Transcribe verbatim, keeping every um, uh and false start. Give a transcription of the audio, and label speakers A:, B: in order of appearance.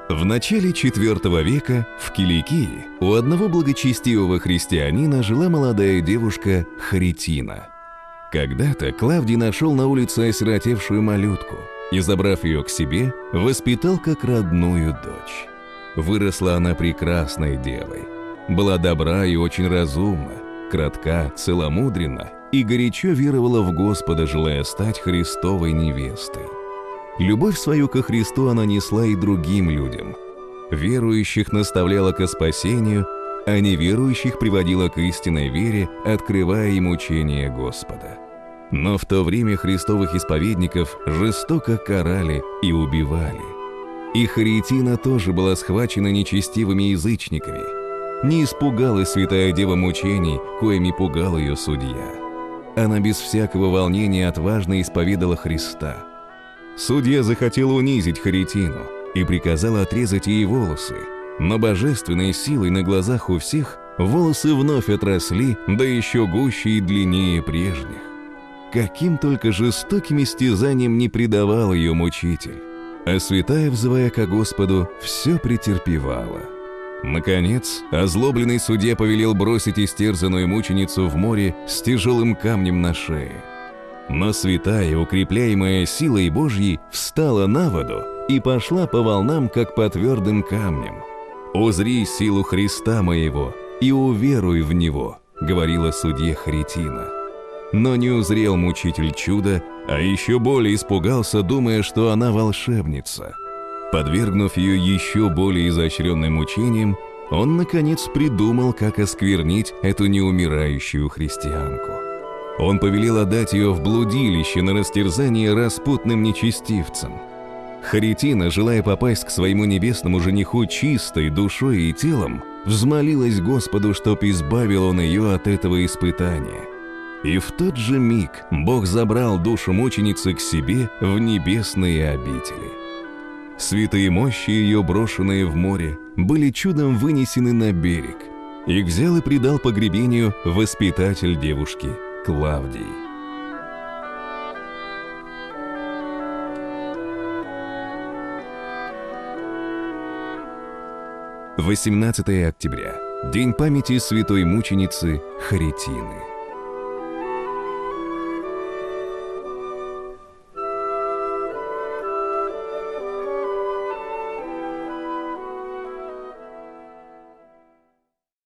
A: В начале четвёртого века в Киликии у одного благочестивого христианина жила молодая девушка Харитина. Когда-то Клавдий нашел на улице осиротевшую малютку и, забрав ее к себе, воспитал как родную дочь. Выросла она прекрасной девой, была добра и очень разумна, кратка, целомудренна и горячо веровала в Господа, желая стать Христовой невестой. Любовь свою ко Христу она несла и другим людям. Верующих наставляла ко спасению, а неверующих приводила к истинной вере, открывая им учение Господа. Но в то время христовых исповедников жестоко карали и убивали. И Харитина тоже была схвачена нечестивыми язычниками. Не испугалась святая дева мучений, коими пугал ее судья. Она без всякого волнения отважно исповедала Христа. Судья захотел унизить Харитину и приказал отрезать ей волосы, но божественной силой на глазах у всех волосы вновь отросли, да еще гуще и длиннее прежних. Каким только жестоким истязанием не предавал ее мучитель, а святая, взывая ко Господу, все претерпевала. Наконец, озлобленный судья повелел бросить истерзанную мученицу в море с тяжелым камнем на шее. Но святая, укрепляемая силой Божьей, встала на воду и пошла по волнам, как по твердым камням. «Узри силу Христа моего и уверуй в Него», — говорила судье Харитина. Но не узрел мучитель чуда, а еще более испугался, думая, что она волшебница. Подвергнув ее еще более изощренным мучениям, он, наконец, придумал, как осквернить эту неумирающую христианку. Он повелел отдать ее в блудилище на растерзание распутным нечестивцам. Харитина, желая попасть к своему небесному жениху чистой душой и телом, взмолилась Господу, чтоб избавил он ее от этого испытания. И в тот же миг Бог забрал душу мученицы к себе в небесные обители. Святые мощи ее, брошенные в море, были чудом вынесены на берег. Их взял и предал погребению воспитатель девушки Клавдий. восемнадцатое октября. День памяти святой мученицы Харитины.